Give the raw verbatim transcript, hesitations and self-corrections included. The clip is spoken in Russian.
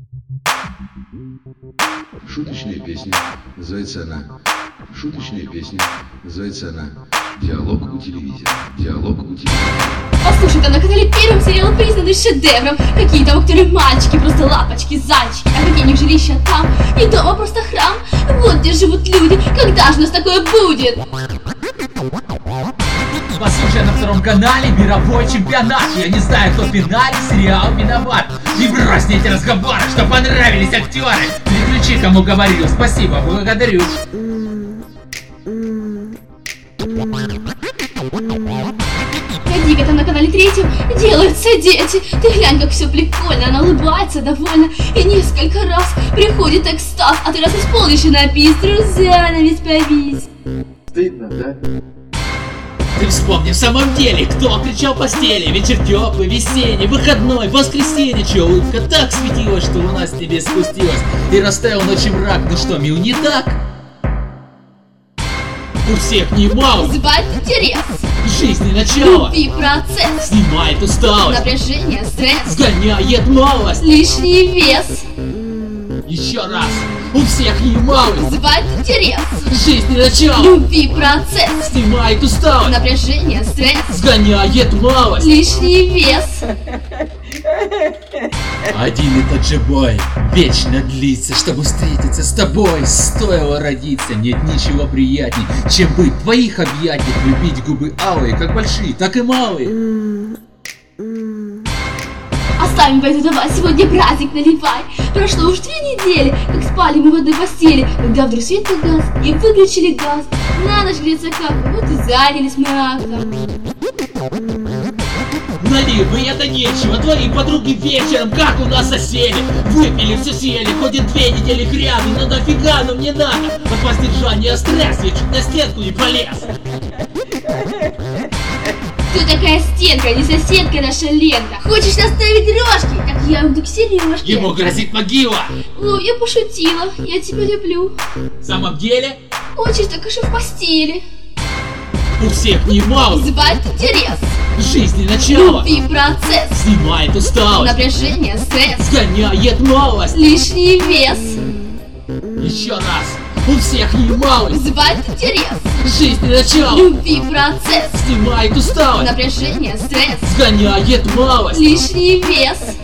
Шуточная песня. Называется она Шуточная песня. Называется она Диалог у телевизора. Диалог у телевизора. Послушай, там на канале Первом сериал признанный шедевром. Какие там актеры мальчики, просто лапочки, зайчики. А какие у них жилища там, и дома просто храм. Вот где живут люди, когда же у нас такое будет? Послушай, на втором канале мировой чемпионат. Я не знаю, кто в финале, сериал виноват. И брось мне эти разговоры, что понравились актеры. Переключи, кому говорил. Спасибо, благодарю. Погоди-ка, там на канале Третьем делаются дети. Ты глянь, как все прикольно. Она улыбается довольно и несколько раз приходит экстаз. А ты раз исполнишь и напись, друзья, на весь повис. Стыдно, да? Ты вспомни в самом деле, кто кричал в постели. Вечер теплый, весенний, выходной, воскресенье. Че, улыбка так светилась, что луна с небес спустилась и растаял ночью мрак. Ну что, мил, не так? У всех немало Вызывает интерес, жизни начало, любви процесс, снимает усталость, напряжение, стресс, сгоняет малость. лишний вес. Еще раз, у всех немало Вызывает интерес, жизни начало, любви процесс, снимает усталость, напряжение, стресс, сгоняет малость. лишний вес. Один и тот же бой вечно длится. Чтобы встретиться с тобой, стоило родиться. Нет ничего приятней, чем быть в твоих объятиях. Любить губы алые, как большие, так и малые. Оставим пойду давай, сегодня праздник наливай. Прошло уж две недели, как спали мы в одной постели, когда вдруг свет погас и выключили газ. На ночь греется как, вот и занялись мы актом. Наливы это нечего, твои подруги вечером как у нас осели. Выпили, все съели, ходит две недели хряны. Но нафига нам не надо, от воздержания стресс, я чуть на стенку не полез. Кто такая стенка, не соседка наша Ленка? Хочешь наставить рожки? Так я уйду к Сережке. Ему грозит могила. Ой, я пошутила, я тебя люблю. В самом деле, Очень так уж и в постели. у всех немало Вызывает интерес, жизни начало, любви процесс, снимает усталость, напряжение, стресс, сгоняет малость. лишний вес. Еще раз, у всех немало Вызывает интерес, жизни начало, любви процесс, снимает усталость, напряжение, стресс, сгоняет малость. лишний вес.